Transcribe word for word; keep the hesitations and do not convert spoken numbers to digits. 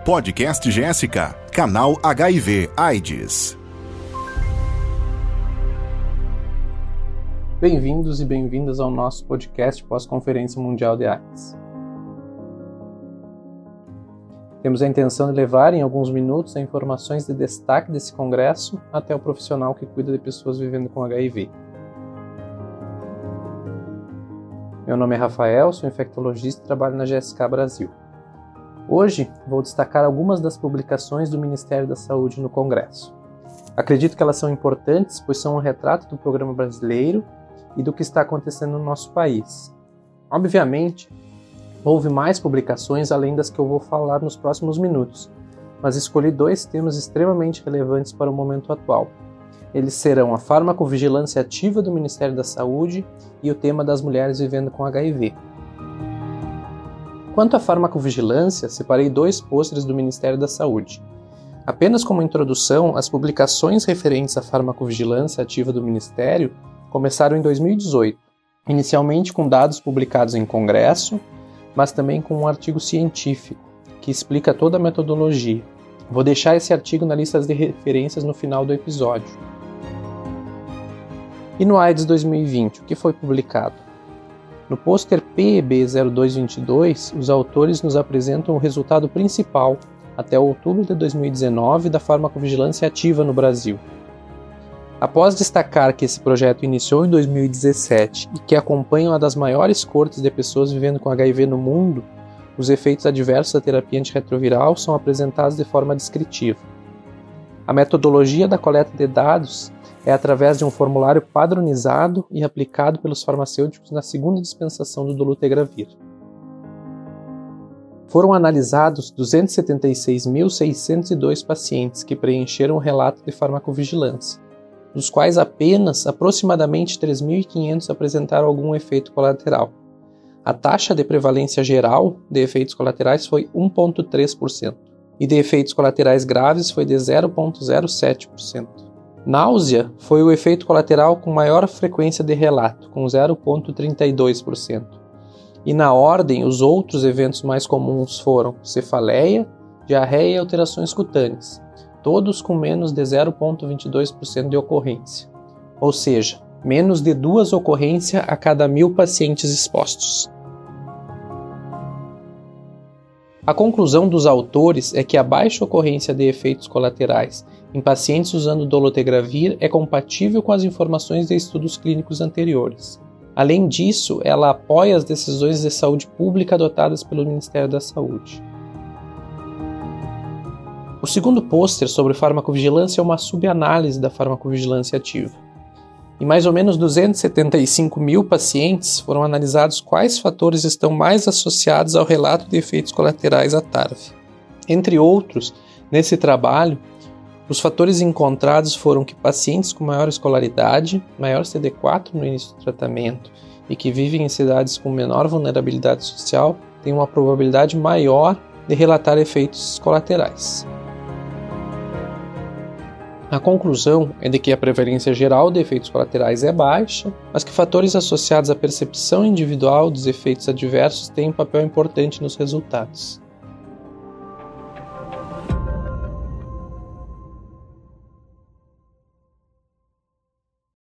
Podcast Jéssica, canal H I V AIDS. Bem-vindos e bem-vindas ao nosso podcast pós-Conferência Mundial de AIDS. Temos a intenção de levar em alguns minutos as informações de destaque desse congresso até o profissional que cuida de pessoas vivendo com H I V. Meu nome é Rafael, sou infectologista e trabalho na G S K Brasil. Hoje vou destacar algumas das publicações do Ministério da Saúde no Congresso. Acredito que elas são importantes, pois são um retrato do programa brasileiro e do que está acontecendo no nosso país. Obviamente, houve mais publicações além das que eu vou falar nos próximos minutos, mas escolhi dois temas extremamente relevantes para o momento atual. Eles serão a farmacovigilância ativa do Ministério da Saúde e o tema das mulheres vivendo com H I V. Quanto à farmacovigilância, separei dois pôsteres do Ministério da Saúde. Apenas como introdução, as publicações referentes à farmacovigilância ativa do Ministério começaram em dois mil e dezoito, inicialmente com dados publicados em congresso, mas também com um artigo científico, que explica toda a metodologia. Vou deixar esse artigo na lista de referências no final do episódio. E no AIDS dois mil e vinte, o que foi publicado? No pôster P E B zero dois vinte e dois, os autores nos apresentam o resultado principal, até outubro de dois mil e dezenove, da farmacovigilância ativa no Brasil. Após destacar que esse projeto iniciou em dois mil e dezessete e que acompanha uma das maiores cortes de pessoas vivendo com H I V no mundo, os efeitos adversos da terapia antirretroviral são apresentados de forma descritiva. A metodologia da coleta de dados é através de um formulário padronizado e aplicado pelos farmacêuticos na segunda dispensação do dolutegravir. Foram analisados duzentos e setenta e seis mil seiscentos e dois pacientes que preencheram o relato de farmacovigilância, dos quais apenas aproximadamente três mil e quinhentos apresentaram algum efeito colateral. A taxa de prevalência geral de efeitos colaterais foi um vírgula três por cento e de efeitos colaterais graves foi de zero vírgula zero sete por cento. Náusea foi o efeito colateral com maior frequência de relato, com zero vírgula trinta e dois por cento. E na ordem, os outros eventos mais comuns foram cefaleia, diarreia e alterações cutâneas, todos com menos de zero vírgula vinte e dois por cento de ocorrência, ou seja, menos de duas ocorrências a cada mil pacientes expostos. A conclusão dos autores é que a baixa ocorrência de efeitos colaterais em pacientes usando dolutegravir é compatível com as informações de estudos clínicos anteriores. Além disso, ela apoia as decisões de saúde pública adotadas pelo Ministério da Saúde. O segundo pôster sobre farmacovigilância é uma subanálise da farmacovigilância ativa. Em mais ou menos duzentos e setenta e cinco mil pacientes foram analisados quais fatores estão mais associados ao relato de efeitos colaterais à T A R V. Entre outros, nesse trabalho, os fatores encontrados foram que pacientes com maior escolaridade, maior C D quatro no início do tratamento e que vivem em cidades com menor vulnerabilidade social têm uma probabilidade maior de relatar efeitos colaterais. A conclusão é de que a prevalência geral de efeitos colaterais é baixa, mas que fatores associados à percepção individual dos efeitos adversos têm um papel importante nos resultados.